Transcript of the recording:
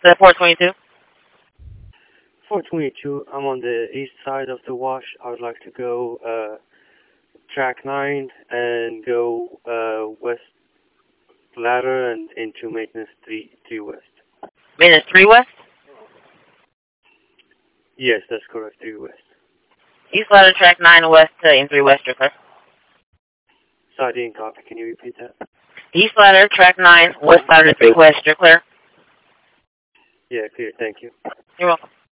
The 422? 422, I'm on the east side of the wash. I would like to go track 9 and go west ladder and into maintenance 3 west. Maintenance 3 West? Yes, that's correct, 3 west. East ladder, track 9 west to aim 3 west, you're clear. Sorry, I didn't copy. Can you repeat that? East ladder, track 9, west ladder to 3 west, you're clear. Yeah, clear. Thank you. You're welcome.